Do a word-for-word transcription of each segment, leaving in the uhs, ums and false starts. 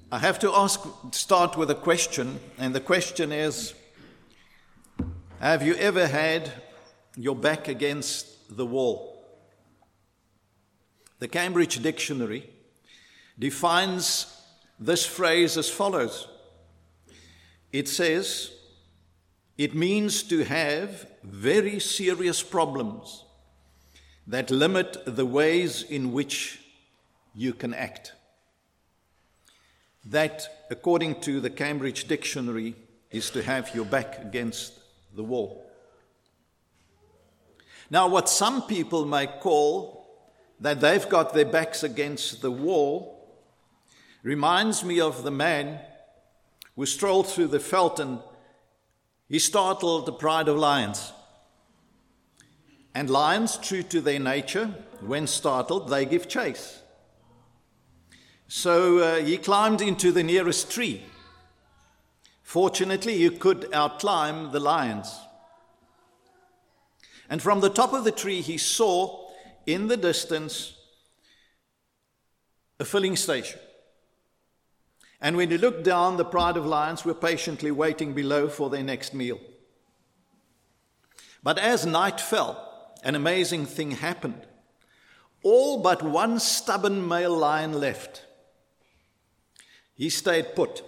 I have to ask, start with a question, and the question is, have you ever had your back against the wall? The Cambridge Dictionary defines this phrase as follows. It says, it means to have very serious problems that limit the ways in which you can act. That, according to the Cambridge Dictionary, is to have your back against the wall. Now, what some people may call that they've got their backs against the wall reminds me of the man who strolled through the veld and he startled the pride of lions. And lions, true to their nature, when startled, they give chase. So uh, he climbed into the nearest tree. Fortunately, he could outclimb the lions. And from the top of the tree, he saw in the distance a filling station. And when he looked down, the pride of lions were patiently waiting below for their next meal. But as night fell, an amazing thing happened. All but one stubborn male lion left. He stayed put.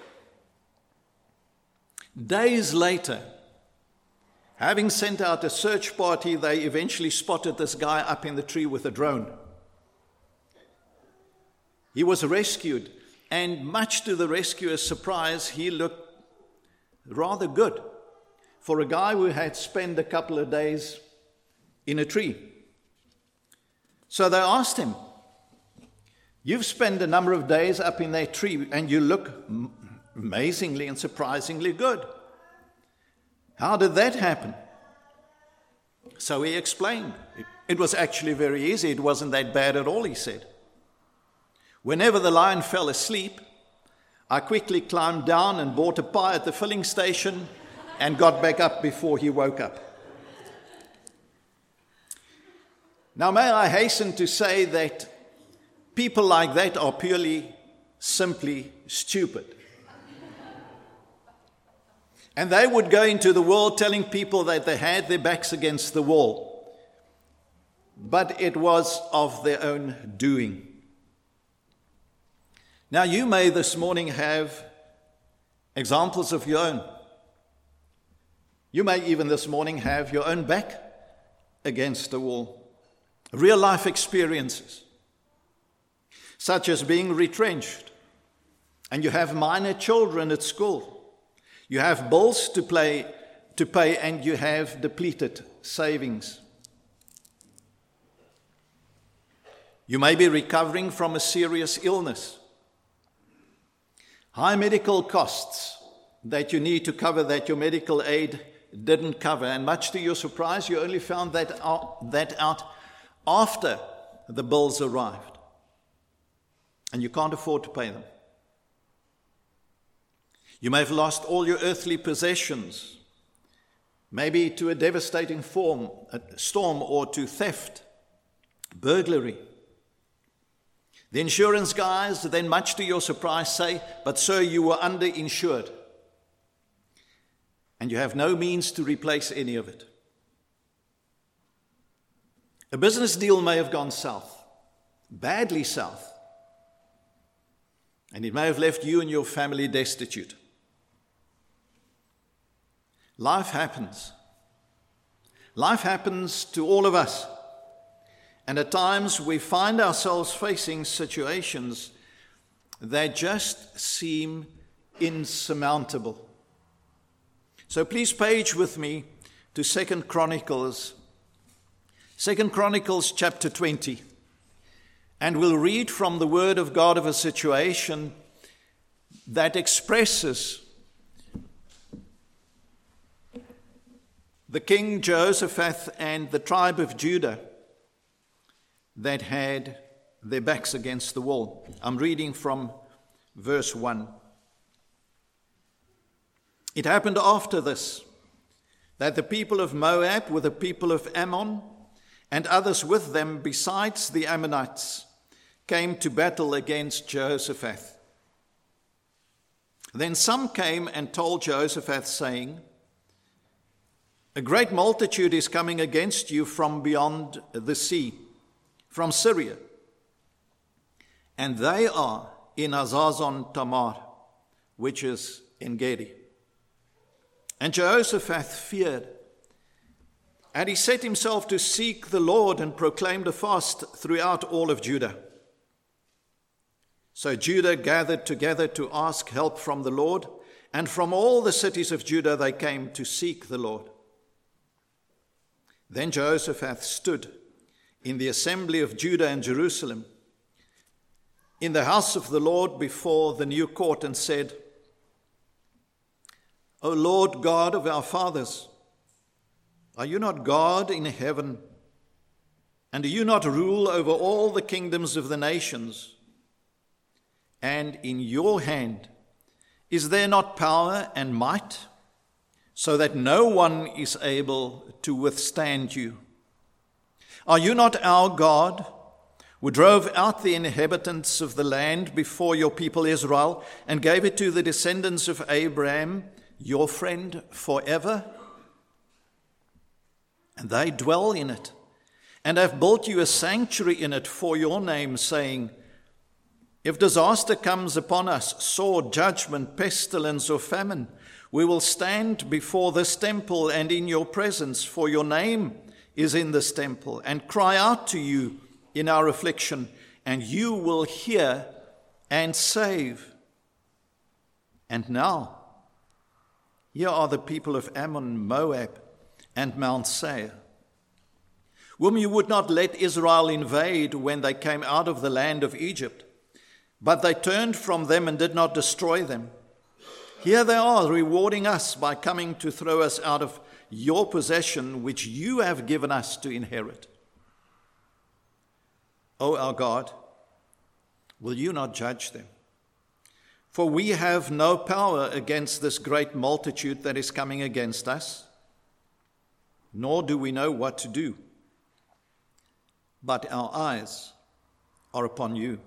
Days later, having sent out a search party, they eventually spotted this guy up in the tree with a drone. He was rescued, and much to the rescuer's surprise, he looked rather good for a guy who had spent a couple of days in a tree. So they asked him, "You've spent a number of days up in that tree and you look amazingly and surprisingly good. How did that happen?" So he explained. It, it was actually very easy. It wasn't that bad at all, he said. Whenever the lion fell asleep, I quickly climbed down and bought a pie at the filling station and got back up before he woke up. Now, may I hasten to say that people like that are purely, simply stupid. And they would go into the world telling people that they had their backs against the wall. But it was of their own doing. Now, you may this morning have examples of your own. You may even this morning have your own back against the wall. Real life experiences, such as being retrenched, and you have minor children at school. You have bills to pay, to pay, and you have depleted savings. You may be recovering from a serious illness. High medical costs that you need to cover that your medical aid didn't cover, and much to your surprise, you only found that out, that out after the bills arrived, and you can't afford to pay them. You may have lost all your earthly possessions, maybe to a devastating form, a storm, or to theft, burglary. The insurance guys then, much to your surprise, say, "But sir, you were underinsured," and you have no means to replace any of it. A business deal may have gone south, badly south, and it may have left you and your family destitute. Life happens. Life happens to all of us. And at times we find ourselves facing situations that just seem insurmountable. So please page with me to Second Chronicles, Second Chronicles chapter twenty. And we'll read from the Word of God of a situation that expresses the King Jehoshaphat and the tribe of Judah that had their backs against the wall. I'm reading from verse one. It happened after this that the people of Moab with the people of Ammon and others with them besides the Ammonites came to battle against Jehoshaphat. Then some came and told Jehoshaphat, saying, "A great multitude is coming against you from beyond the sea, from Syria. And they are in Hazazon Tamar, which is En Gedi." And Jehoshaphat feared, and he set himself to seek the Lord and proclaimed a fast throughout all of Judah. So Judah gathered together to ask help from the Lord, and from all the cities of Judah they came to seek the Lord. Then Jehoshaphat stood in the assembly of Judah and Jerusalem, in the house of the Lord before the new court, and said, "O Lord God of our fathers, are you not God in heaven? And do you not rule over all the kingdoms of the nations? And in your hand is there not power and might, so that no one is able to withstand you? Are you not our God, who drove out the inhabitants of the land before your people Israel, and gave it to the descendants of Abraham, your friend, forever? And they dwell in it, and have built you a sanctuary in it for your name, saying, if disaster comes upon us, sword, judgment, pestilence, or famine, we will stand before this temple and in your presence, for your name is in this temple, and cry out to you in our affliction, and you will hear and save. And now, here are the people of Ammon, Moab, and Mount Seir, whom you would not let Israel invade when they came out of the land of Egypt. But they turned from them and did not destroy them. Here they are, rewarding us by coming to throw us out of your possession, which you have given us to inherit. O our God, will you not judge them? For we have no power against this great multitude that is coming against us, nor do we know what to do. But our eyes are upon you.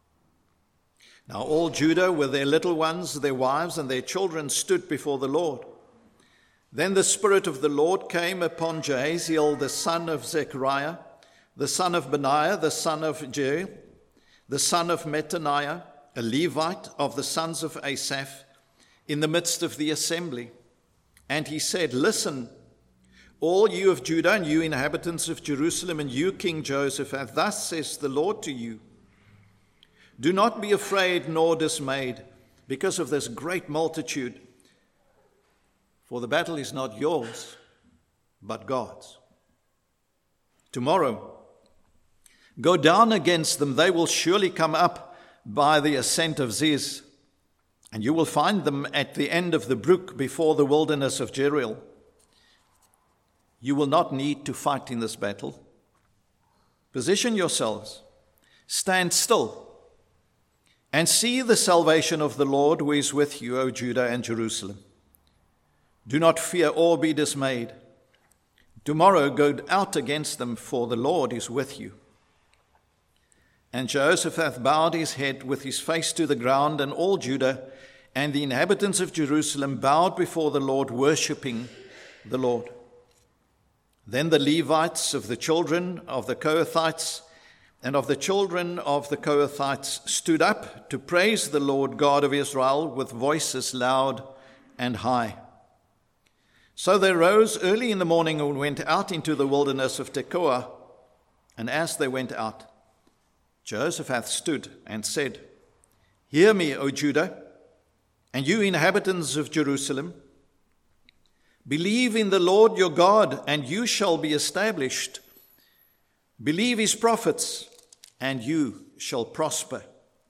Now all Judah, with their little ones, their wives, and their children, stood before the Lord. Then the Spirit of the Lord came upon Jahaziel, the son of Zechariah, the son of Benaiah, the son of Jeiel, the son of Mattaniah, a Levite of the sons of Asaph, in the midst of the assembly. And he said, listen, all you of Judah, and you inhabitants of Jerusalem, and you, King Jehoshaphat, thus says the Lord to you, do not be afraid nor dismayed because of this great multitude, for the battle is not yours, but God's. Tomorrow, go down against them. They will surely come up by the ascent of Ziz, and you will find them at the end of the brook before the wilderness of Jeriel. You will not need to fight in this battle. Position yourselves, stand still, and see the salvation of the Lord who is with you, O Judah and Jerusalem. Do not fear or be dismayed. Tomorrow go out against them, for the Lord is with you. And Jehoshaphat bowed his head with his face to the ground, and all Judah and the inhabitants of Jerusalem bowed before the Lord, worshipping the Lord. Then the Levites of the children of the Kohathites and of the children of the Kohathites stood up to praise the Lord God of Israel with voices loud and high. So they rose early in the morning and went out into the wilderness of Tekoa. And as they went out, Jehoshaphat stood and said, hear me, O Judah, and you inhabitants of Jerusalem. Believe in the Lord your God, and you shall be established. Believe his prophets, and you shall prosper.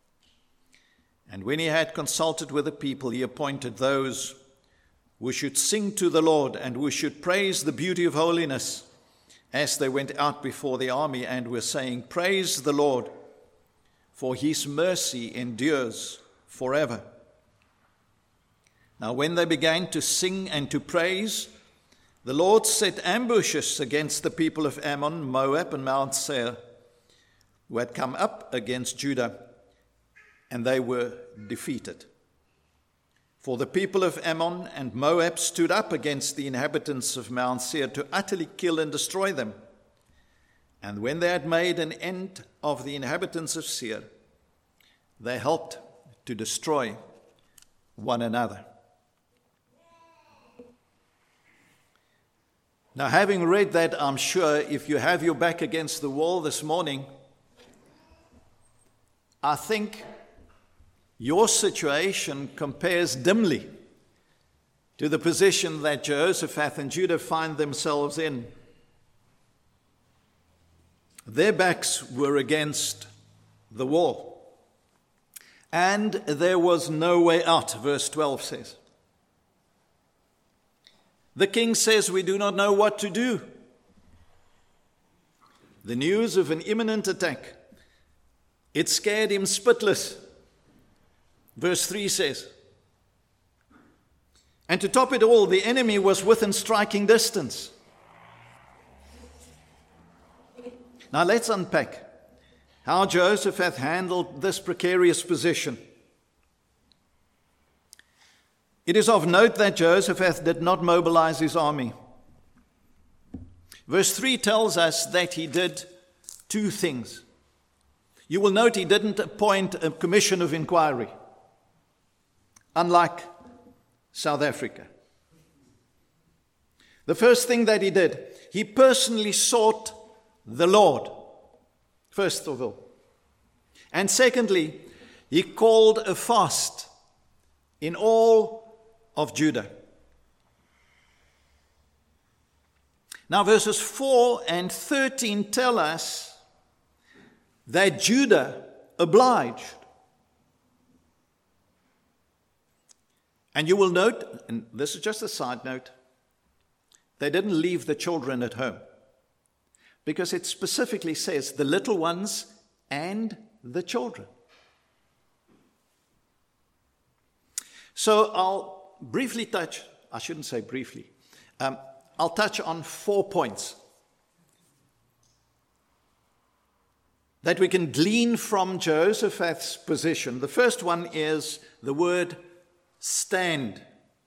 And when he had consulted with the people, he appointed those who should sing to the Lord and who should praise the beauty of holiness as they went out before the army and were saying, praise the Lord, for his mercy endures forever. Now when they began to sing and to praise, the Lord set ambushes against the people of Ammon, Moab, and Mount Seir, who had come up against Judah, and they were defeated. For the people of Ammon and Moab stood up against the inhabitants of Mount Seir to utterly kill and destroy them. And when they had made an end of the inhabitants of Seir, they helped to destroy one another. Now, having read that, I'm sure if you have your back against the wall this morning, I think your situation compares dimly to the position that Jehoshaphat and Judah find themselves in. Their backs were against the wall, and there was no way out, verse twelve says. The king says, we do not know what to do. The news of an imminent attack, it scared him spitless. Verse three says, and to top it all, the enemy was within striking distance. Now let's unpack how Jehoshaphat handled this precarious position. It is of note that Jehoshaphat did not mobilize his army. Verse three tells us that he did two things. You will note he didn't appoint a commission of inquiry, unlike South Africa. The first thing that he did, he personally sought the Lord, first of all. And secondly, he called a fast in all of Judah. Now verses four and thirteen tell us that Judah obliged. And you will note, and this is just a side note, they didn't leave the children at home, because it specifically says the little ones and the children. So I'll briefly touch, I shouldn't say briefly, um, I'll touch on four points that we can glean from Jehoshaphat's position. The first one is the word stand.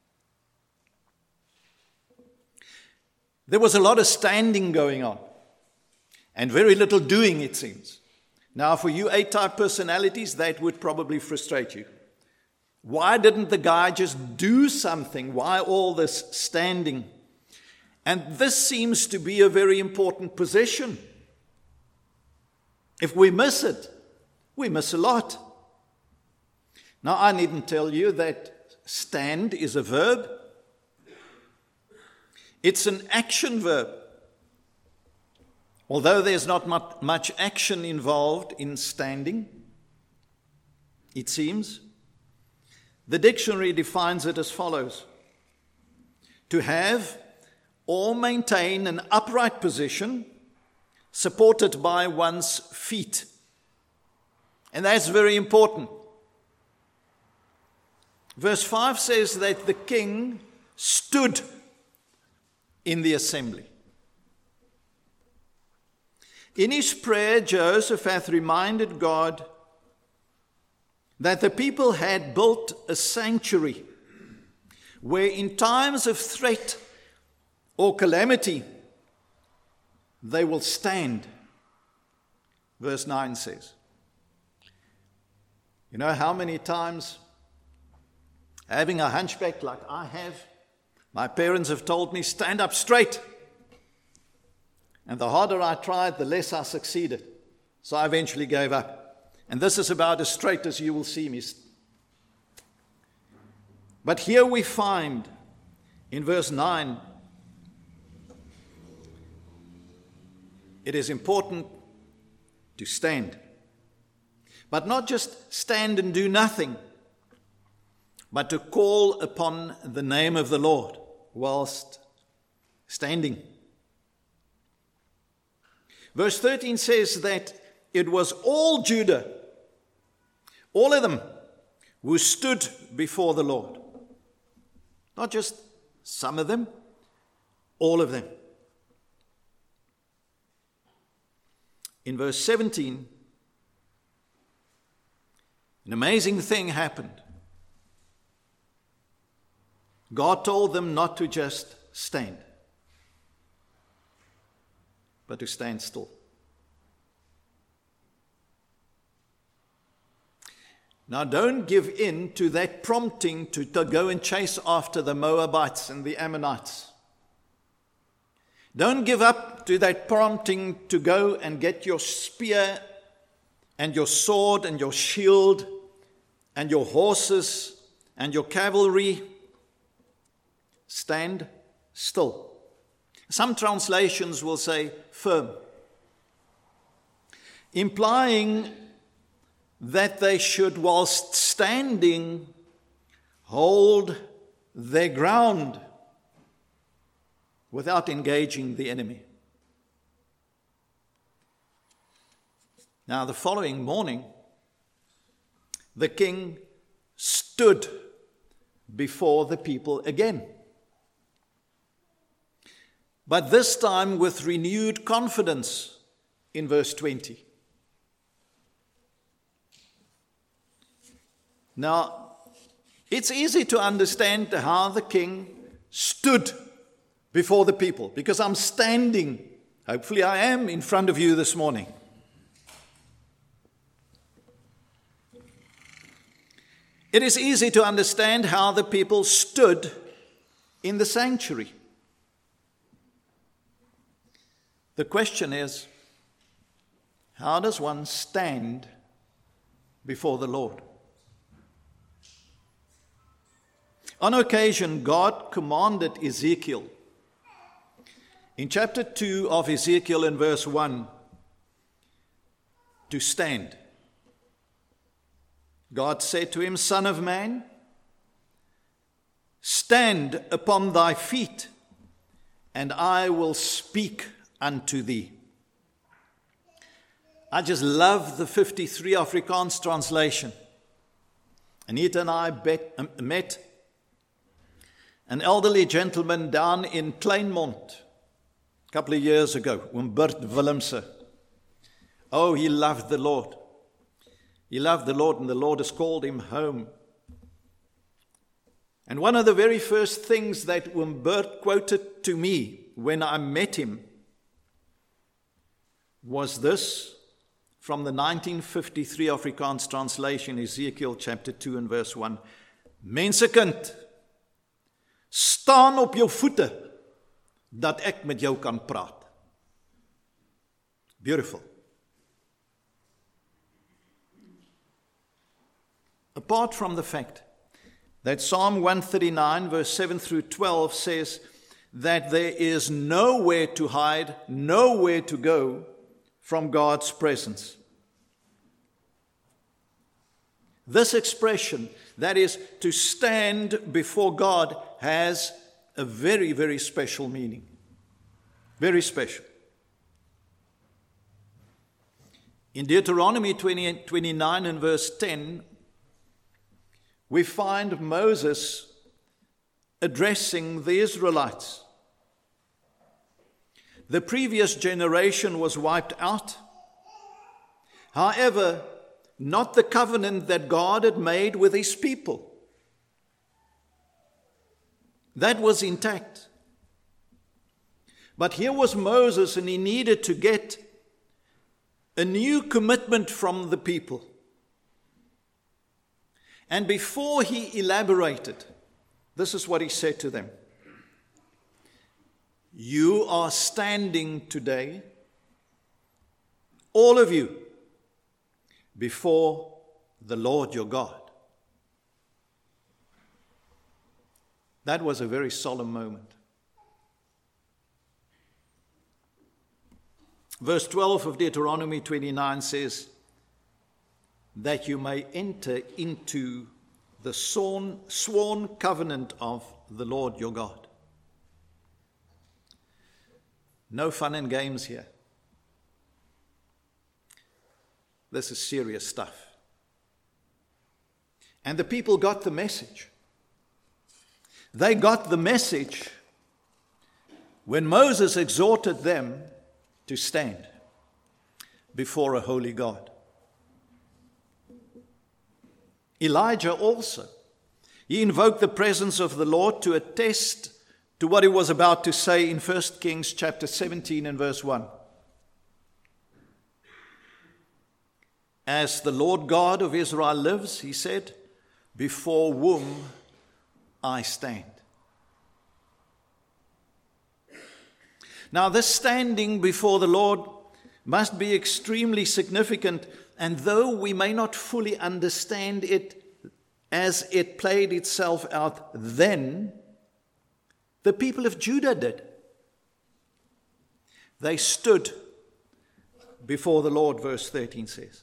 There was a lot of standing going on and very little doing, it seems. Now, for you A-type personalities, that would probably frustrate you. Why didn't the guy just do something? Why all this standing? And this seems to be a very important position. If we miss it, we miss a lot. Now, I needn't tell you that stand is a verb. It's an action verb. Although there's not much action involved in standing, it seems. The dictionary defines it as follows: to have or maintain an upright position supported by one's feet. And that's very important. Verse five says that the king stood in the assembly. In his prayer, Jehoshaphat reminded God that the people had built a sanctuary where in times of threat or calamity they will stand. Verse nine says, you know how many times, having a hunchback like I have, my parents have told me, stand up straight. And the harder I tried, the less I succeeded. So I eventually gave up. And this is about as straight as you will see me. But here we find in verse nine, it is important to stand. But not just stand and do nothing, but to call upon the name of the Lord whilst standing. Verse thirteen says that it was all Judah, all of them, who stood before the Lord. Not just some of them, all of them. In verse seventeen, an amazing thing happened. God told them not to just stand, but to stand still. Now, don't give in to that prompting to, to go and chase after the Moabites and the Ammonites. Don't give up to that prompting to go and get your spear and your sword and your shield and your horses and your cavalry. Stand still. Some translations will say firm, implying that they should, whilst standing, hold their ground without engaging the enemy. Now, the following morning, the king stood before the people again, but this time with renewed confidence in verse twenty. Now, it's easy to understand how the king stood before the people, because I'm standing, hopefully I am, in front of you this morning. It is easy to understand how the people stood in the sanctuary. The question is, how does one stand before the Lord? On occasion, God commanded Ezekiel, in chapter two of Ezekiel in verse one, to stand. God said to him, "Son of man, stand upon thy feet, and I will speak unto thee." I just love the fifty-three Afrikaans translation. Anita and I bet, um, met an elderly gentleman down in Kleinmond a couple of years ago, Humbert Willemse. Oh, he loved the Lord. He loved the Lord, and the Lord has called him home. And one of the very first things that Humbert quoted to me when I met him was this from the nineteen fifty-three Afrikaans translation, Ezekiel chapter two and verse one. Mensekind, staan op jou voete, dat ek met jou kan praat. Beautiful. Apart from the fact that Psalm one thirty-nine verse seven through twelve says that there is nowhere to hide, nowhere to go from God's presence. This expression, that is, to stand before God, has a very, very special meaning. Very special. In Deuteronomy twenty, twenty-nine and verse ten, we find Moses addressing the Israelites. The previous generation was wiped out. However, not the covenant that God had made with his people. That was intact. But here was Moses, and he needed to get a new commitment from the people. And before he elaborated, this is what he said to them. You are standing today, all of you, before the Lord your God. That was a very solemn moment. Verse twelve of Deuteronomy twenty-nine says, that you may enter into the sworn, sworn covenant of the Lord your God. No fun and games here. This is serious stuff. And the people got the message. They got the message when Moses exhorted them to stand before a holy God. Elijah also He invoked the presence of the Lord to attest to what he was about to say in First Kings chapter seventeen and verse one. As the Lord God of Israel lives, he said, before whom I stand. Now, this standing before the Lord must be extremely significant, and though we may not fully understand it as it played itself out then, the people of Judah did. They stood before the Lord, verse thirteen says.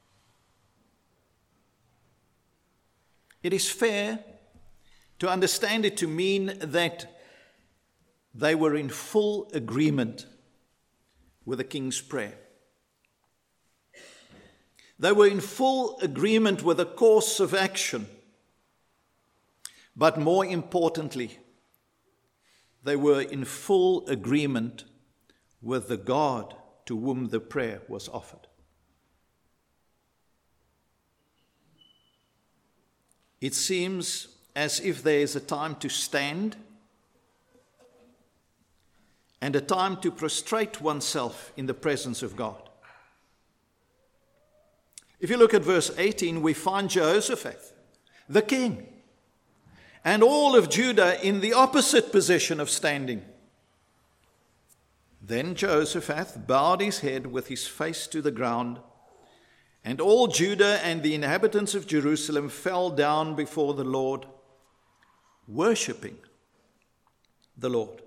It is fair to understand it to mean that they were in full agreement with the king's prayer. They were in full agreement with a course of action. But more importantly, they were in full agreement with the God to whom the prayer was offered. It seems as if there is a time to stand and a time to prostrate oneself in the presence of God. If you look at verse eighteen, we find Jehoshaphat, the king, and all of Judah in the opposite position of standing. Then Jehoshaphat bowed his head with his face to the ground, and all Judah and the inhabitants of Jerusalem fell down before the Lord, worshipping the Lord.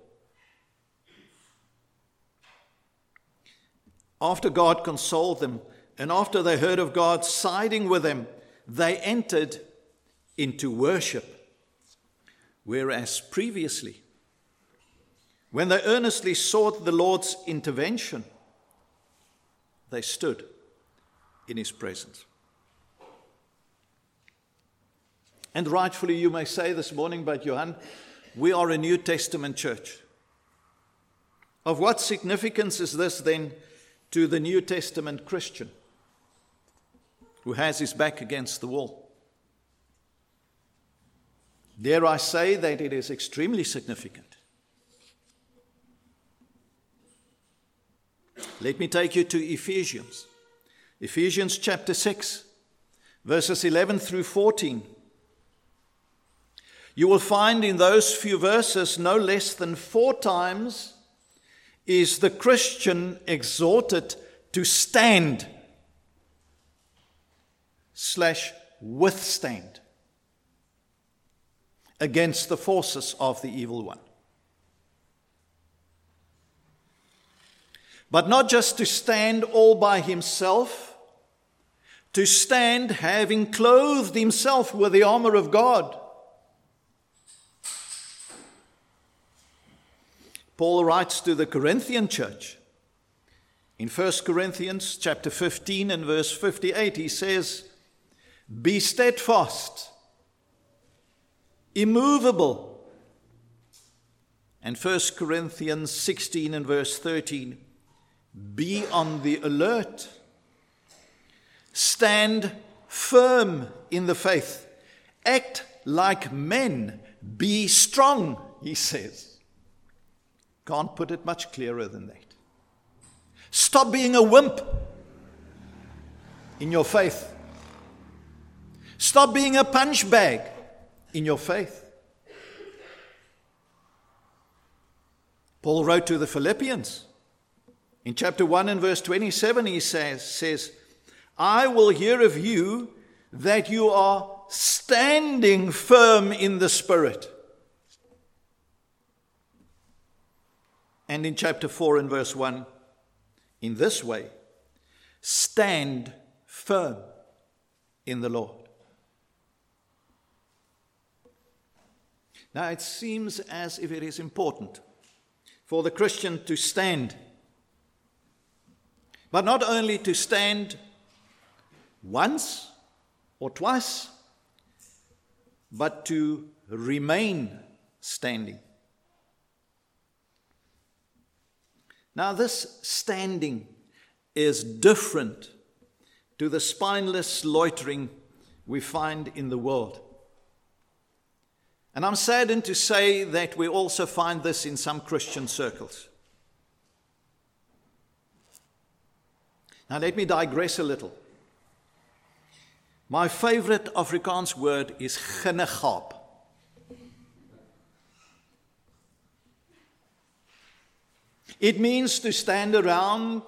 After God consoled them, and after they heard of God siding with them, they entered into worship. Whereas previously, when they earnestly sought the Lord's intervention, they stood in his presence. And rightfully you may say this morning, but Johan, we are a New Testament church. Of what significance is this then to the New Testament Christian who has his back against the wall? Dare I say that it is extremely significant. Let me take you to Ephesians. Ephesians chapter six, verses eleven through fourteen. You will find in those few verses no less than four times is the Christian exhorted to stand slash withstand against the forces of the evil one. But not just to stand all by himself, to stand having clothed himself with the armor of God. Paul writes to the Corinthian church in First Corinthians chapter fifteen and verse fifty-eight, he says, "Be steadfast, immovable." And First Corinthians sixteen and verse thirteen, "Be on the alert. Stand firm in the faith. Act like men. Be strong," he says. Can't put it much clearer than that. Stop being a wimp in your faith. Stop being a punch bag in your faith. Paul wrote to the Philippians. In chapter one and verse twenty-seven, he says, says, "I will hear of you that you are standing firm in the Spirit." And in chapter four and verse one, in this way, stand firm in the Lord. Now it seems as if it is important for the Christian to stand, but not only to stand once or twice, but to remain standing. Now, this standing is different to the spineless loitering we find in the world. And I'm saddened to say that we also find this in some Christian circles. Now let me digress a little. My favorite Afrikaans word is ginnegap. It means to stand around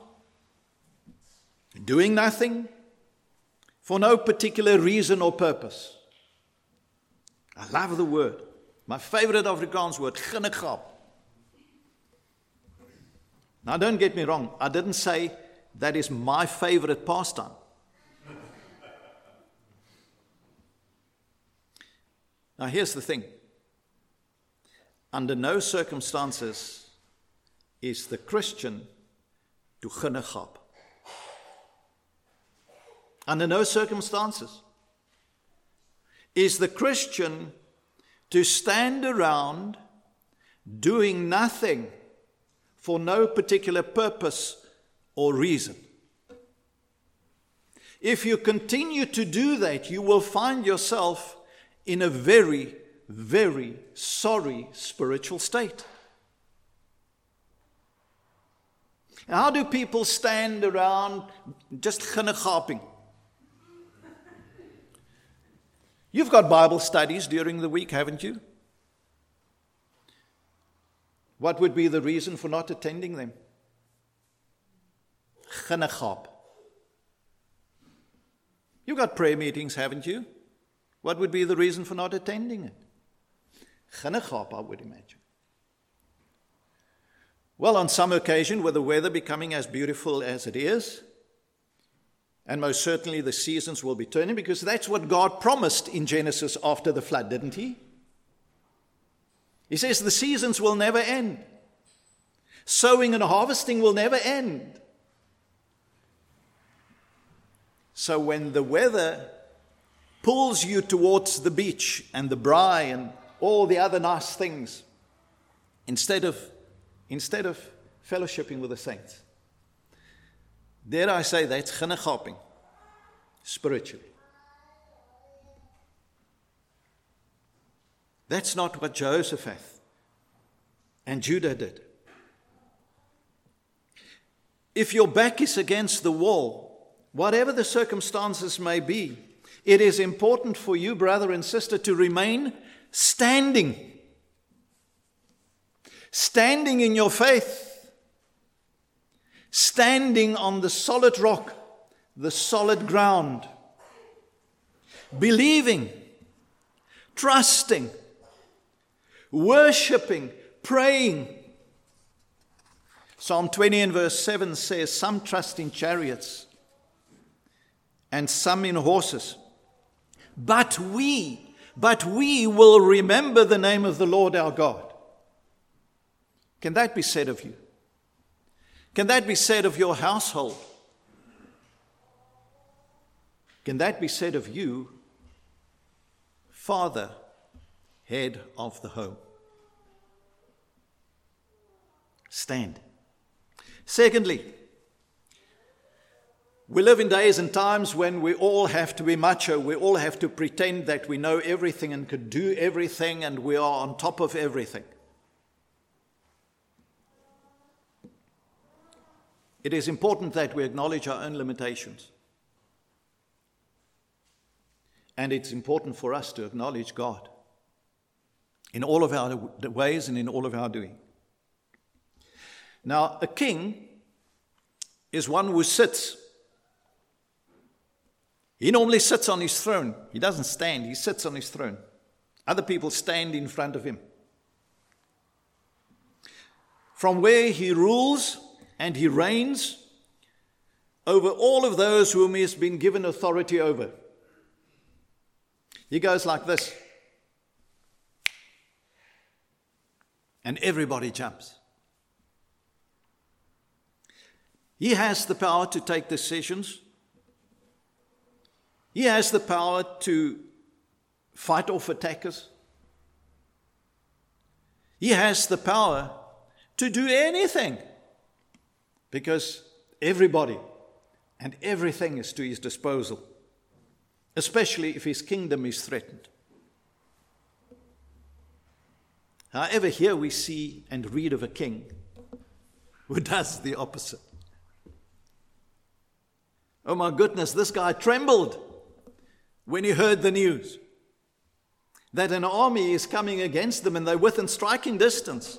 doing nothing for no particular reason or purpose. I love the word. My favorite Afrikaans word, ginnegap. Now don't get me wrong, I didn't say that is my favorite pastime. Now here's the thing. Under no circumstances is the Christian to ginnegap. Under no circumstances is the Christian to stand around doing nothing for no particular purpose or reason. If you continue to do that, you will find yourself in a very, very sorry spiritual state. How do people stand around just ginnegaping? You've got Bible studies during the week, haven't you? What would be the reason for not attending them? Ginnegap. You've got prayer meetings, haven't you? What would be the reason for not attending it? Ginnegap, I would imagine. Well, on some occasion, with the weather becoming as beautiful as it is, and most certainly the seasons will be turning, because that's what God promised in Genesis after the flood, didn't he? He says the seasons will never end. Sowing and harvesting will never end. So when the weather pulls you towards the beach and the braai and all the other nice things, instead of, instead of fellowshipping with the saints, dare I say, that's ginnegaping spiritually. That's not what Jehoshaphat and Judah did. If your back is against the wall, whatever the circumstances may be, it is important for you, brother and sister, to remain standing. Standing in your faith. Standing on the solid rock, the solid ground. Believing, trusting, worshipping, praying. Psalm twenty and verse seven says, some trust in chariots and some in horses. But we, but we will remember the name of the Lord our God. Can that be said of you? Can that be said of your household? Can that be said of you, father, head of the home? Stand. Secondly, we live in days and times when we all have to be macho. We all have to pretend that we know everything and could do everything and we are on top of everything. It is important that we acknowledge our own limitations. And it's important for us to acknowledge God in all of our ways and in all of our doing. Now, a king is one who sits. He normally sits on his throne. He doesn't stand, he sits on his throne. Other people stand in front of him. From where he rules and he reigns over all of those whom he has been given authority over. He goes like this. And everybody jumps. He has the power to take decisions. He has the power to fight off attackers. He has the power to do anything because everybody and everything is to his disposal, especially if his kingdom is threatened. However, here we see and read of a king who does the opposite. Oh my goodness, this guy trembled when he heard the news that an army is coming against them and they're within striking distance.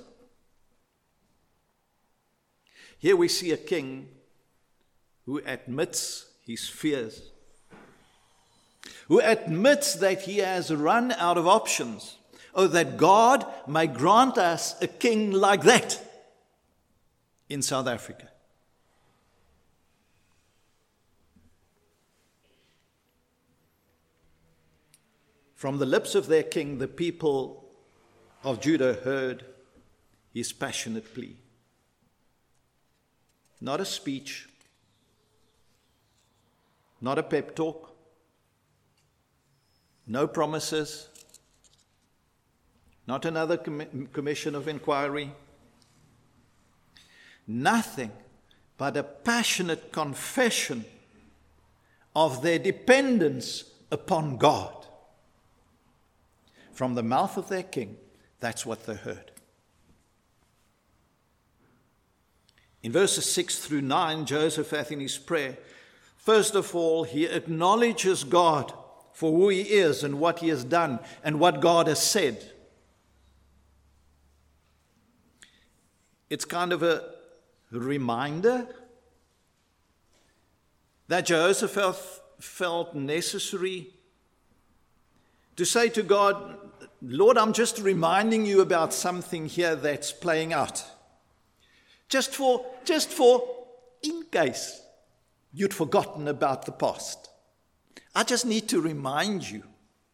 Here we see a king who admits his fears, who admits that he has run out of options. Oh, that God may grant us a king like that in South Africa. From the lips of their king, the people of Judah heard his passionate plea. Not a speech, not a pep talk, no promises, not another com- commission of inquiry. Nothing but a passionate confession of their dependence upon God. From the mouth of their king, that's what they heard. In verses six through nine, Joseph, in his prayer, first of all, he acknowledges God for who he is and what he has done and what God has said. It's kind of a reminder that Joseph felt necessary to say to God, Lord, I'm just reminding you about something here that's playing out. Just for, just for, in case you'd forgotten about the past. I just need to remind you.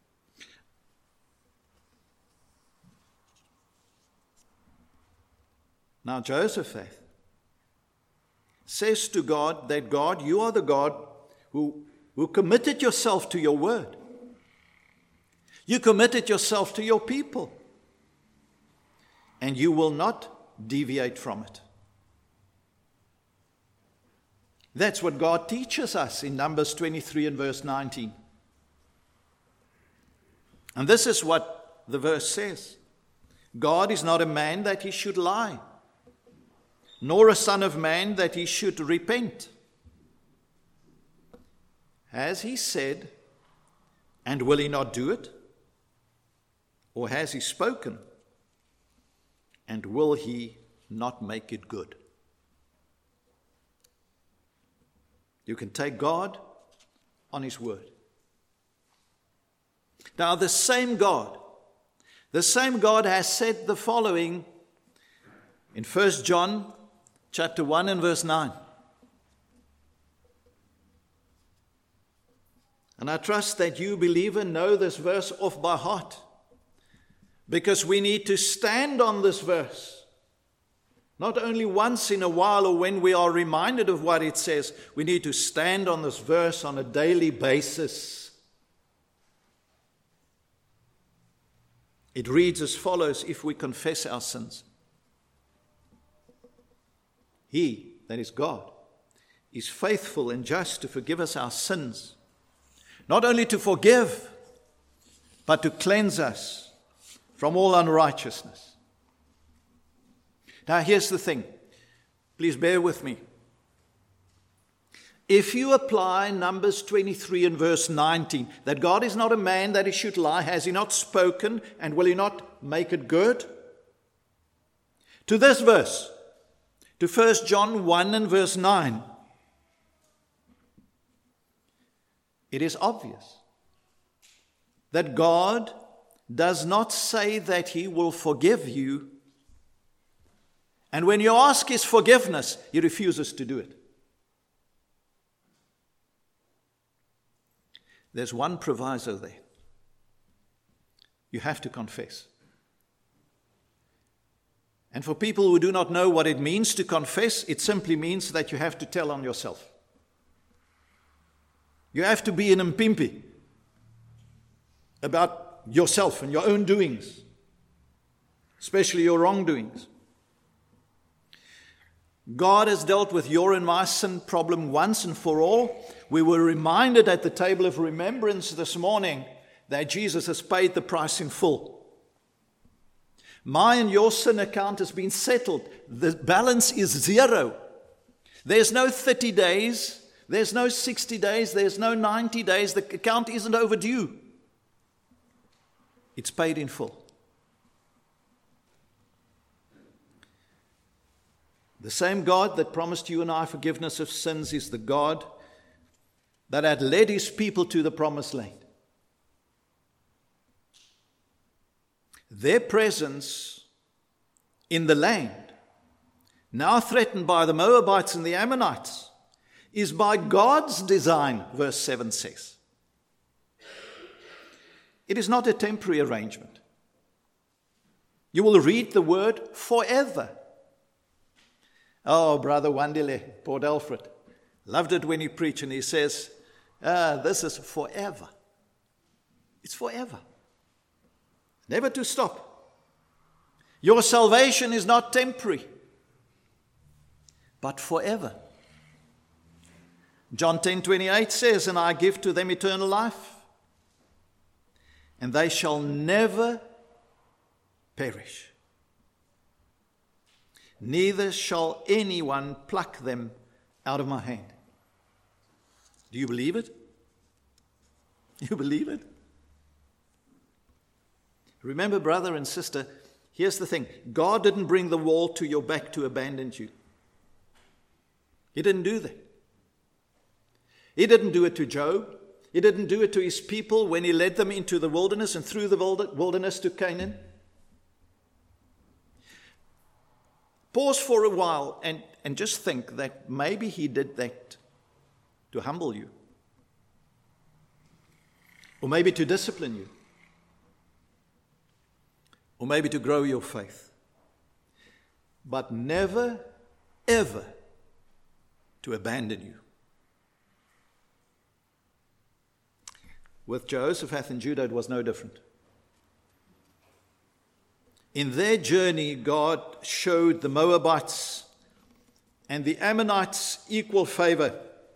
Now, Joseph says to God that, God, you are the God who, who committed yourself to your word. You committed yourself to your people. And you will not deviate from it. That's what God teaches us in Numbers twenty-three and verse nineteen. And this is what the verse says. God is not a man that he should lie, nor a son of man that he should repent. Has he said, and will he not do it? Or has he spoken, and will he not make it good? You can take God on his word. Now, the same God, the same God has said the following in First John chapter one and verse nine. And I trust that you, believer, know this verse off by heart, because we need to stand on this verse. Not only once in a while or when we are reminded of what it says, we need to stand on this verse on a daily basis. It reads as follows: if we confess our sins, he, that is God, is faithful and just to forgive us our sins. Not only to forgive, but to cleanse us from all unrighteousness. Now, here's the thing. Please bear with me. If you apply Numbers twenty-three and verse nineteen, that God is not a man that he should lie, has he not spoken, and will he not make it good? To this verse, to First John one and verse nine, it is obvious that God does not say that he will forgive you, and when you ask his forgiveness, he refuses to do it. There's one proviso there. You have to confess. And for people who do not know what it means to confess, it simply means that you have to tell on yourself. You have to be an impimpi about yourself and your own doings, especially your wrongdoings. God has dealt with your and my sin problem once and for all. We were reminded at the table of remembrance this morning that Jesus has paid the price in full. My and your sin account has been settled. The balance is zero. There's no thirty days. There's no sixty days. There's no ninety days. The account isn't overdue. It's paid in full. The same God that promised you and I forgiveness of sins is the God that had led his people to the promised land. Their presence in the land, now threatened by the Moabites and the Ammonites, is by God's design, verse seven says. It is not a temporary arrangement. You will read the word forever. Oh, Brother Wandile, Port Alfred, loved it when he preached and he says, ah, this is forever. It's forever. Never to stop. Your salvation is not temporary, but forever. John ten twenty-eight says, and I give to them eternal life, and they shall never perish. Neither shall anyone pluck them out of my hand. Do you believe it? You believe it? Remember, brother and sister, here's the thing. God didn't bring the wall to your back to abandon you. He didn't do that. He didn't do it to Job. He didn't do it to his people when he led them into the wilderness and through the wilderness to Canaan. Pause for a while and, and just think that maybe he did that to humble you. Or maybe to discipline you. Or maybe to grow your faith. But never, ever to abandon you. With Jehoshaphat and Judah, it was no different. In their journey, God showed the Moabites and the Ammonites equal favor.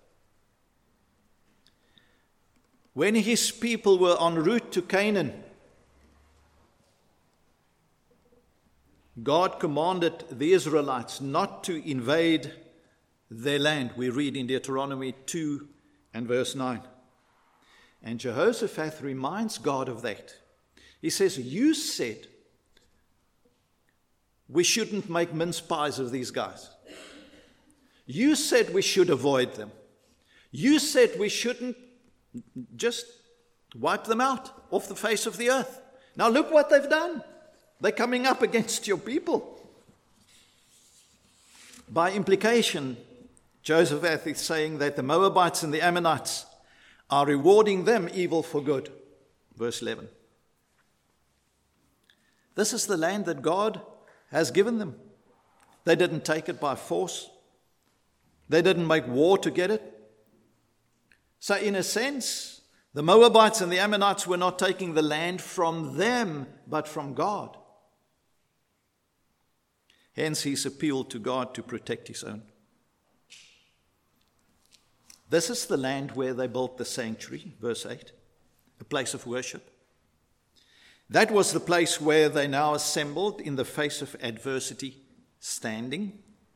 When his people were en route to Canaan, God commanded the Israelites not to invade their land. We read in Deuteronomy two and verse nine. And Jehoshaphat reminds God of that. He says, you said we shouldn't make mince pies of these guys. You said we should avoid them. You said we shouldn't just wipe them out off the face of the earth. Now look what they've done. They're coming up against your people. By implication, Jehoshaphat is saying that the Moabites and the Ammonites are rewarding them evil for good. Verse eleven. This is the land that God has given them. They didn't take it by force. They didn't make war to get it. So in a sense, the Moabites and the Ammonites were not taking the land from them, but from God. Hence his appeal to God to protect his own. This is the land where they built the sanctuary, verse eight, a place of worship. That was the place where they now assembled in the face of adversity, standing.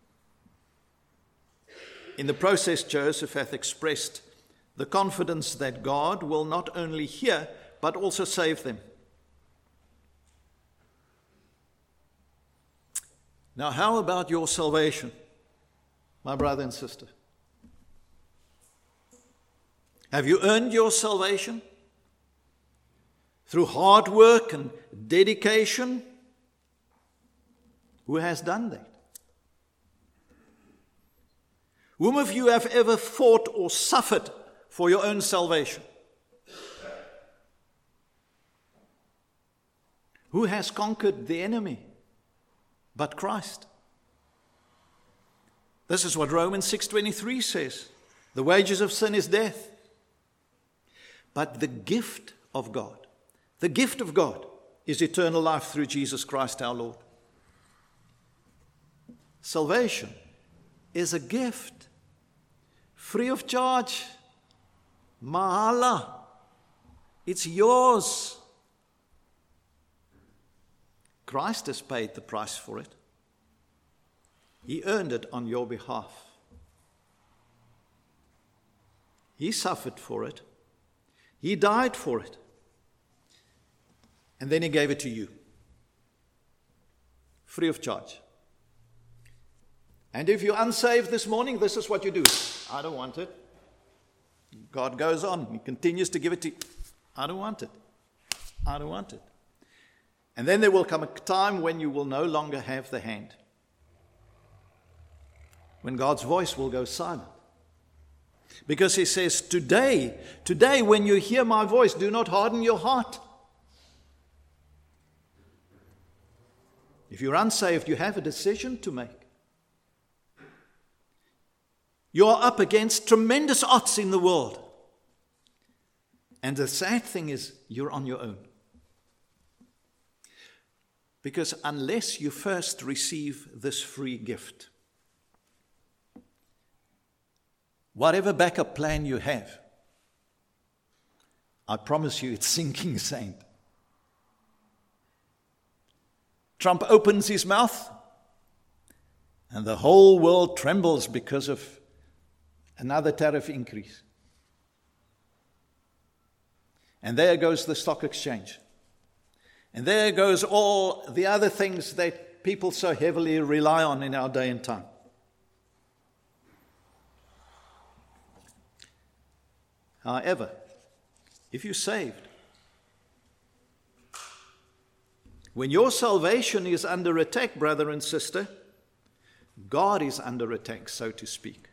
In the process, Jehoshaphat expressed the confidence that God will not only hear, but also save them. Now, how about your salvation, my brother and sister? Have you earned your salvation? Through hard work and dedication? Who has done that? Whom of you have ever fought or suffered for your own salvation? Who has conquered the enemy but Christ? This is what Romans six twenty-three says. The wages of sin is death. But the gift of God, the gift of God is eternal life through Jesus Christ our Lord. Salvation is a gift, free of charge, mahala. It's yours. Christ has paid the price for it. He earned it on your behalf. He suffered for it. He died for it. And then he gave it to you. Free of charge. And if you're unsaved this morning, this is what you do. I don't want it. God goes on. He continues to give it to you. I don't want it. I don't want it. And then there will come a time when you will no longer have the hand. When God's voice will go silent. Because he says, today, today when you hear my voice, do not harden your heart. If you're unsaved, you have a decision to make. You are up against tremendous odds in the world. And the sad thing is, you're on your own. Because unless you first receive this free gift, whatever backup plan you have, I promise you it's sinking sand. Trump opens his mouth, and the whole world trembles because of another tariff increase. And there goes the stock exchange. And there goes all the other things that people so heavily rely on in our day and time. However, if you're saved, when your salvation is under attack, brother and sister, God is under attack, so to speak.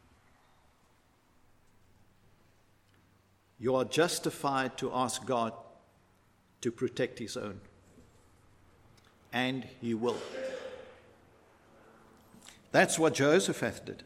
You are justified to ask God to protect his own. And he will. That's what Jehoshaphat did.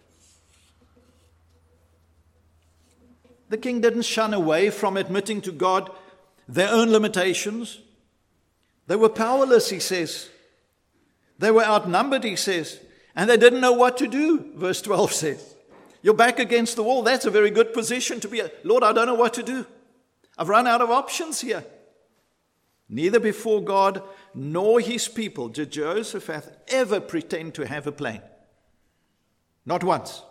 The king didn't shun away from admitting to God their own limitations. They were powerless, he says. They were outnumbered, he says. And they didn't know what to do, verse twelve says. You're back against the wall. That's a very good position to be in. Lord, I don't know what to do. I've run out of options here. Neither before God nor his people did Jehoshaphat ever pretend to have a plan. Not once.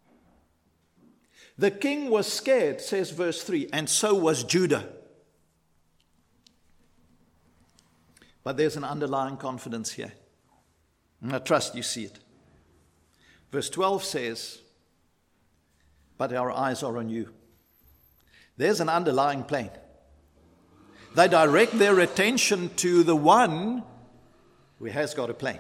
The king was scared, says verse three, and so was Judah. But there's an underlying confidence here. And I trust you see it. Verse twelve says, but our eyes are on you. There's an underlying plan. They direct their attention to the one who has got a plan.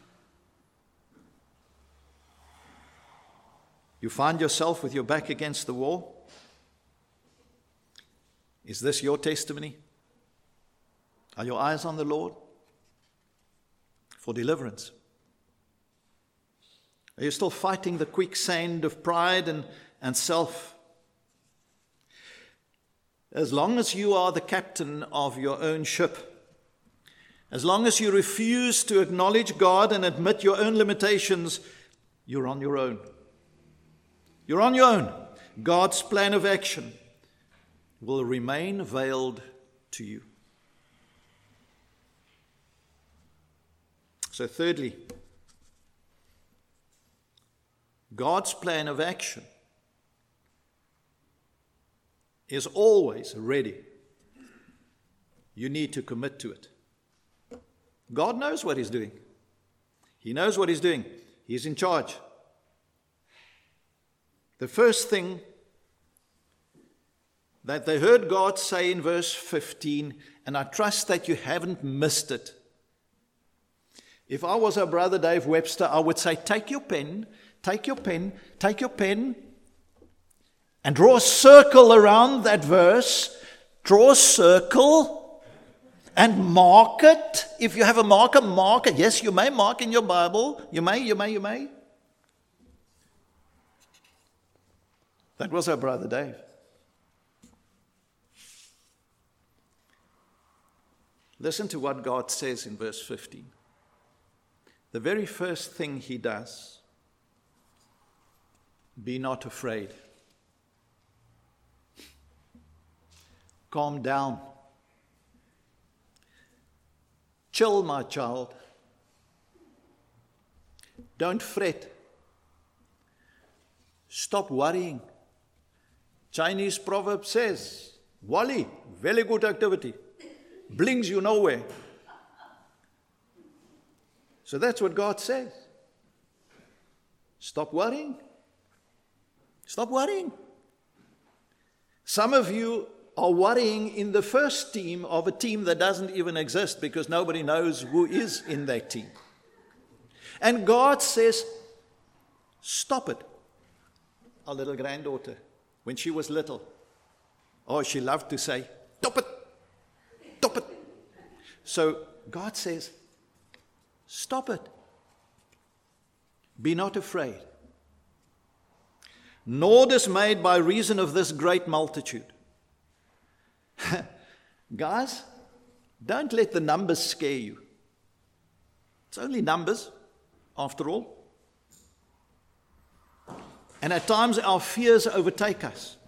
You find yourself with your back against the wall? Is this your testimony? Are your eyes on the Lord for deliverance? Are you still fighting the quicksand of pride and, and self? As long as you are the captain of your own ship, as long as you refuse to acknowledge God and admit your own limitations, you're on your own. You're on your own. God's plan of action will remain veiled to you. So thirdly, God's plan of action is always ready. You need to commit to it. God knows what he's doing. He knows what he's doing. He's in charge. The first thing that they heard God say in verse fifteen, and I trust that you haven't missed it. If I was our brother Dave Webster, I would say, take your pen, take your pen, take your pen, and draw a circle around that verse. Draw a circle and mark it. If you have a marker, mark it. Yes, you may mark in your Bible. You may, you may, you may. That was our brother Dave. Listen to what God says in verse fifteen. The very first thing he does, be not afraid. Calm down. Chill, my child. Don't fret. Stop worrying. Chinese proverb says, Wally, very good activity. Brings you nowhere. So that's what God says. Stop worrying. Stop worrying. Some of you are worrying in the first team of a team that doesn't even exist because nobody knows who is in that team. And God says, stop it. Our little granddaughter, when she was little, oh, she loved to say, stop it, stop it. So God says, stop it. Be not afraid, nor dismayed by reason of this great multitude. Guys, don't let the numbers scare you. It's only numbers, after all. And at times our fears overtake us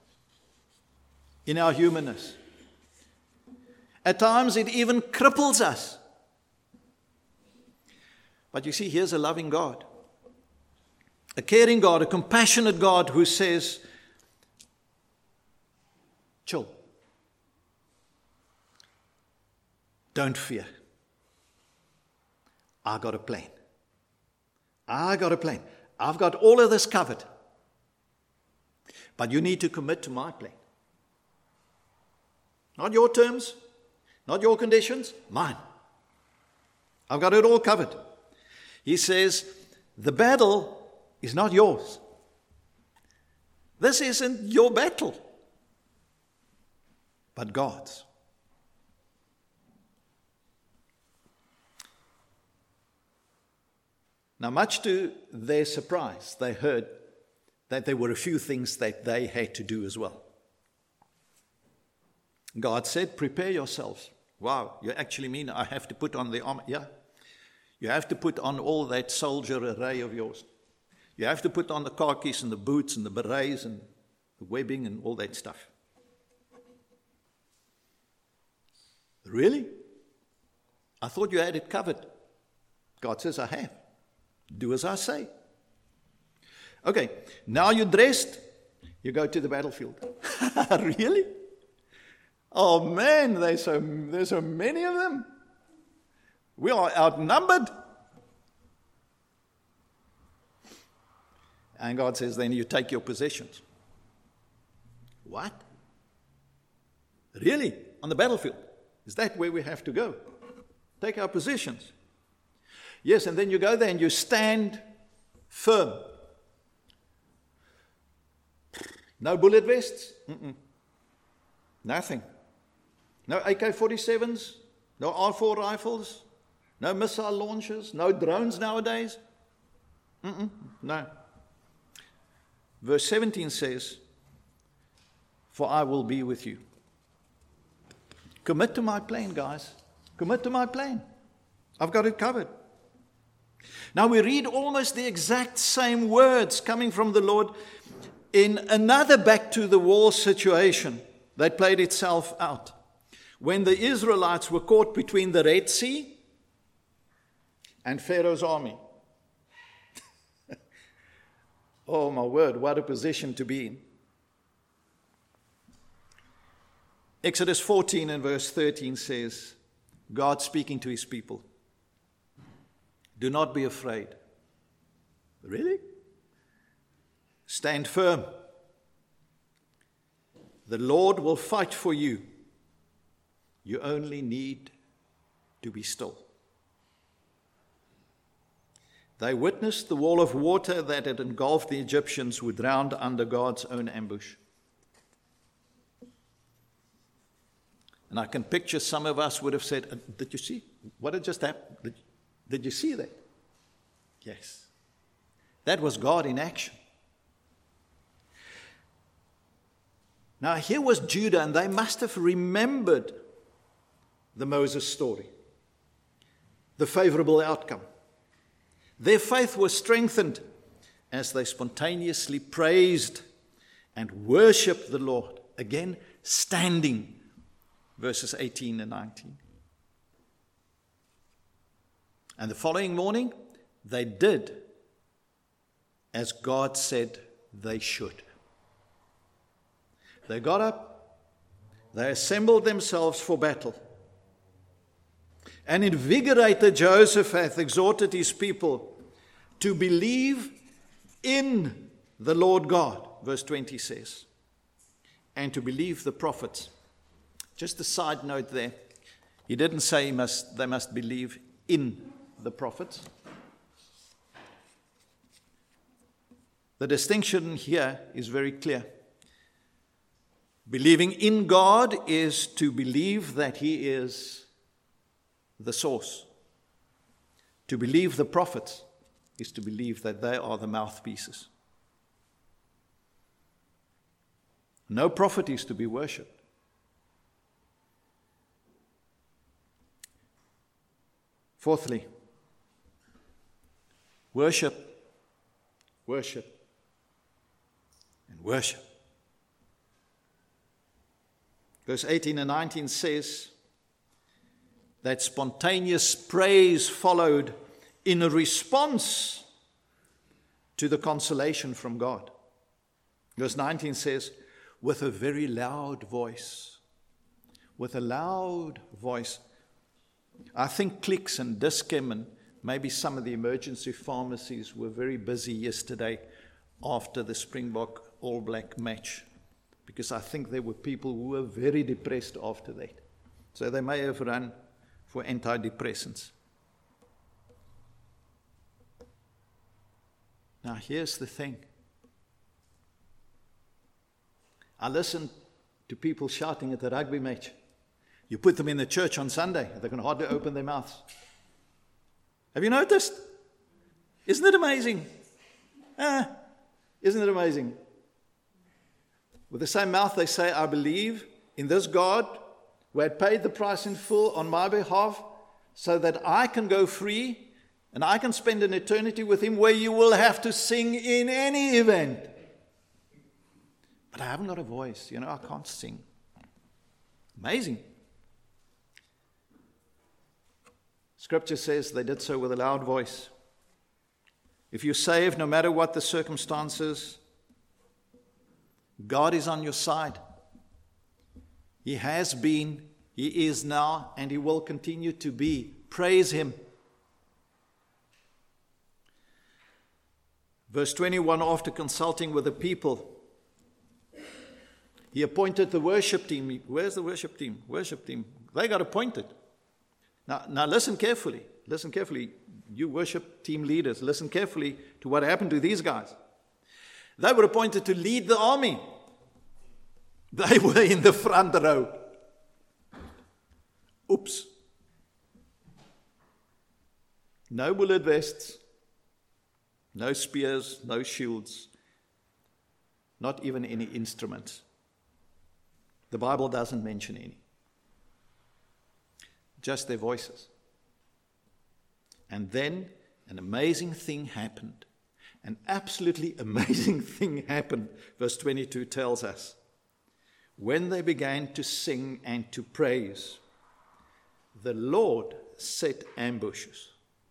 in our humanness. At times it even cripples us. But you see, here's a loving God, a caring God, a compassionate God who says, chill. Don't fear. I got a plan. I got a plan. I've got all of this covered. But you need to commit to my plan. Not your terms, not your conditions, mine. I've got it all covered. He says, the battle is not yours. This isn't your battle, but God's. Now, much to their surprise, they heard that there were a few things that they had to do as well. God said, prepare yourselves. Wow, you actually mean I have to put on the armor? Yeah. You have to put on all that soldier array of yours. You have to put on the khakis and the boots and the berets and the webbing and all that stuff. Really? I thought you had it covered. God says, I have. Do as I say. Okay, now you're dressed, you go to the battlefield. Really? Oh man, there's so, there's so many of them. We are outnumbered. And God says, then you take your possessions. What? Really? On the battlefield? Is that where we have to go? Take our positions. Yes, and then you go there and you stand firm. No bullet vests? Mm-mm. Nothing. No A K forty-sevens? No R four rifles? No missile launchers? No drones nowadays? Mm-mm. No. Verse seventeen says, for I will be with you. Commit to my plan, guys. Commit to my plan. I've got it covered. Now we read almost the exact same words coming from the Lord in another back to the wall situation that played itself out. When the Israelites were caught between the Red Sea and Pharaoh's army. Oh my word, what a position to be in. Exodus fourteen and verse thirteen says, God speaking to his people, do not be afraid. Really? Stand firm. The Lord will fight for you. You only need to be still. They witnessed the wall of water that had engulfed the Egyptians would drown under God's own ambush. And I can picture some of us would have said, did you see what had just happened? Did, did you see that? Yes. That was God in action. Now here was Judah, and they must have remembered the Moses story, the favorable outcome. Their faith was strengthened as they spontaneously praised and worshiped the Lord. Again, standing, verses eighteen and nineteen. And the following morning, they did as God said they should. They got up, they assembled themselves for battle. And invigorated Jehoshaphat exhorted his people to believe in the Lord God, verse twenty says, and to believe the prophets. Just a side note there. He didn't say he must, they must believe in the prophets. The distinction here is very clear. Believing in God is to believe that He is the source. To believe the prophets is to believe that they are the mouthpieces. No prophet is to be worshipped. Fourthly, worship, worship, and worship. Verse eighteen and nineteen says that spontaneous praise followed in a response to the consolation from God. Verse nineteen says, with a very loud voice. With a loud voice. I think Clicks and Dis-Chem and maybe some of the emergency pharmacies were very busy yesterday after the Springbok All Black match, because I think there were people who were very depressed after that. So they may have run for antidepressants. Now here's the thing. I listened to people shouting at the rugby match. You put them in the church on Sunday, they can hardly open their mouths. Have you noticed? Isn't it amazing? Ah, isn't it amazing? With the same mouth they say, I believe in this God who had paid the price in full on my behalf so that I can go free and I can spend an eternity with Him where you will have to sing in any event. But I haven't got a voice, you know, I can't sing. Amazing. Scripture says they did so with a loud voice. If you're saved, no matter what the circumstances, God is on your side. He has been, He is now, and He will continue to be. Praise Him. Verse twenty-one, after consulting with the people, He appointed the worship team. Where's the worship team? Worship team. They got appointed. Now, now listen carefully. Listen carefully. You worship team leaders, listen carefully to what happened to these guys. They were appointed to lead the army. They were in the front row. Oops. No bullet vests, no spears, no shields, not even any instruments. The Bible doesn't mention any. Just their voices. And then an amazing thing happened. An absolutely amazing thing happened. Verse twenty-two tells us. When they began to sing and to praise, the Lord set ambushes.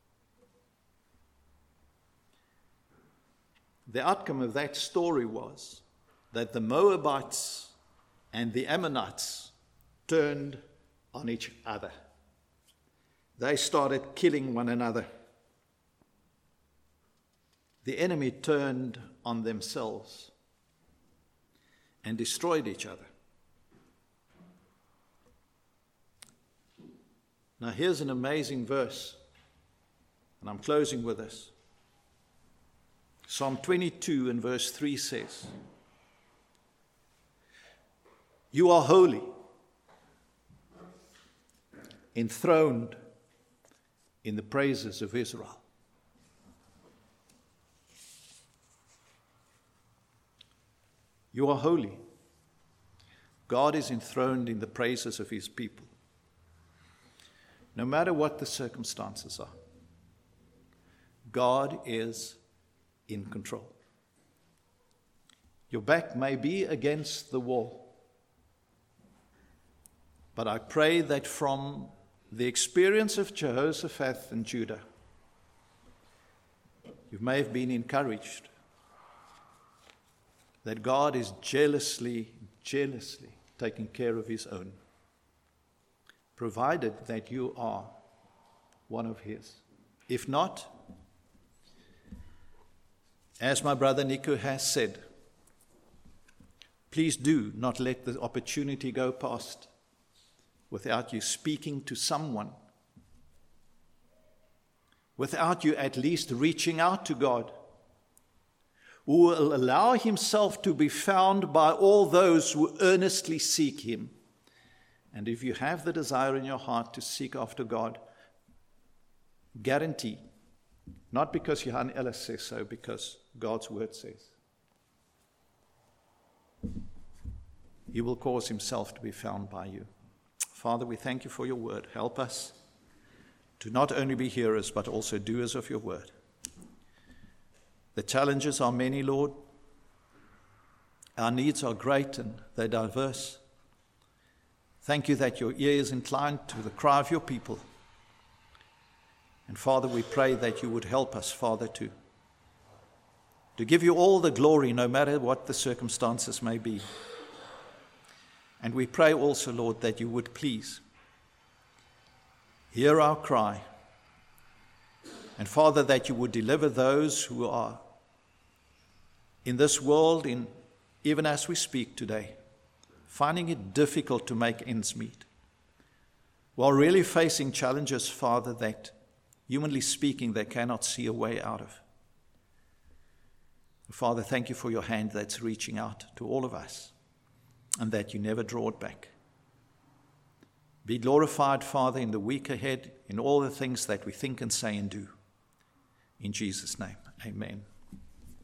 The outcome of that story was that the Moabites and the Ammonites turned on each other. They started killing one another. The enemy turned on themselves and destroyed each other. Now here's an amazing verse, and I'm closing with this. Psalm twenty-two and verse three says, You are holy, enthroned in the praises of Israel. You are holy. God is enthroned in the praises of His people. No matter what the circumstances are, God is in control. Your back may be against the wall, but I pray that from the experience of Jehoshaphat and Judah, You may have been encouraged that God is jealously, jealously taking care of his own, provided that you are one of his. If not, as my brother Nico has said, please do not let the opportunity go past without you speaking to someone, without you at least reaching out to God, who will allow himself to be found by all those who earnestly seek him. And if you have the desire in your heart to seek after God, guarantee, not because Johan Ellis says so, because God's word says, he will cause himself to be found by you. Father, we thank you for your word. Help us to not only be hearers, but also doers of your word. The challenges are many, Lord. Our needs are great and they're diverse. Thank you that your ear is inclined to the cry of your people. And Father, we pray that you would help us, Father, to, to give you all the glory, no matter what the circumstances may be. And we pray also, Lord, that you would please hear our cry. And Father, that you would deliver those who are in this world, in even as we speak today, finding it difficult to make ends meet, while really facing challenges, Father, that, humanly speaking, they cannot see a way out of. Father, thank you for your hand that's reaching out to all of us, and that you never draw it back. Be glorified, Father, in the week ahead, in all the things that we think and say and do. In Jesus' name, amen.